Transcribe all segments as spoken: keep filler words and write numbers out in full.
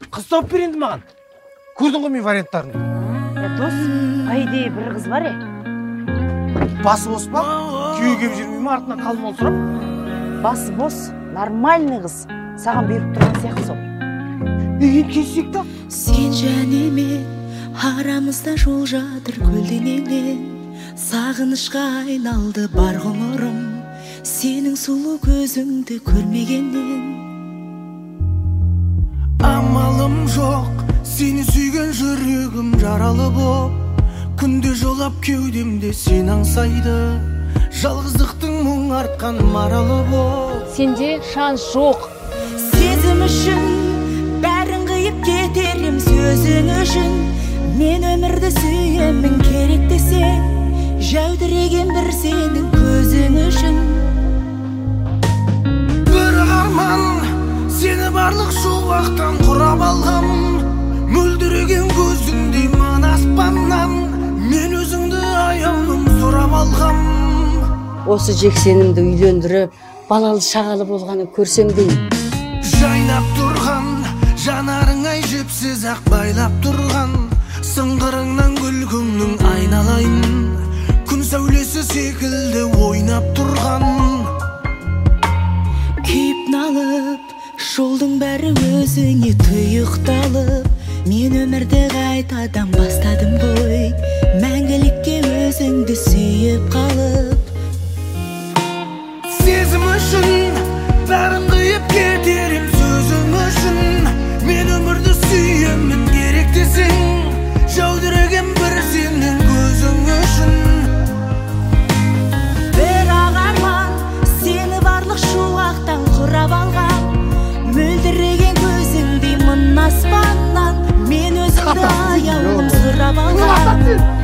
қыз тауып бер енді маған. Көрдің ғой мен варианттарын. Я дос, айдей бір қыз бар е. Басы бос па? Күйеуге келіп жүрмей ме артынан қалың ол сұрап? Басы бос, нормальный қыз. Саған беріп тұрған сияқты сол. Еген келсек та? Сен және мен арамызда жол жатыр көлденеңнен. Сағынышқа айналды бар ғұмырым, сенің сұлу көзіңді көрмегеннен. Амалым жоқ, сені сүйген жүрегім жаралы боп, күнде жолап кеудемде сен аңсайды, жалғыздықтың мұң артқан маралы боп. Сенде шанс жоқ. Сезім үшін бәрін қиып кетерім сөзің үшін. Мен өмірді сүйемін керек десең, жәудіреген бір сенің көзің үшін. Бір арман, сені барлық шуақтан құрап алғам, мөлдіреген көзіңдей мына аспаннан, мен өзіңді аяулым сұрап алғам. Осы жексенімді үйлендіріп, балалы шағалы болғаны көрсең дейін. Жайнап тұрған, жанарың ай жіпсіз ақ байлап тұрған, сыңғырыңнан күлкіңнің айналайын, күн сәулесі секілді ойнап тұрған. Күйіп налып, жолдың бәрі өзіңе тұйықталып, мен өмірді қайтадан бастадым ғой, мәңгілікке өзіңді сүйіп қалып. Сезім үшін бәрін қиып кетерім сөзің үшін, мен өмірді сүйемін керек десең, жәудіреген бір сенің көзің үшін. Бір арман, сені барлық шуақтан құрап алған, мөлдіреген көзіңдей мына аспаннан, мен өзіңді аяулым сұрап алған.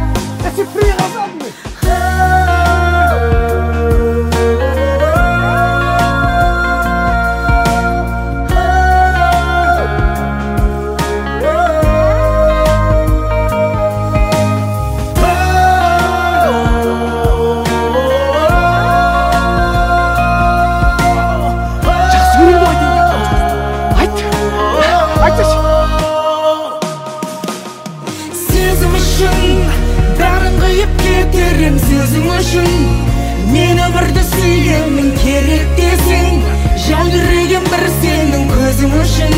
Сөзің үшін, мен өмірді сүйемін керек десең, жәудіреген бір сенің көзің үшін.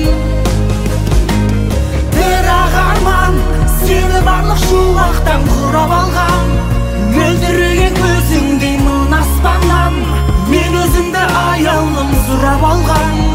Бірақ арман, сені барлық шуақтан құрап алғам, мөлдіреген көзіңдей мына аспаннан, мен өзіңді аяулым сұрап алғам.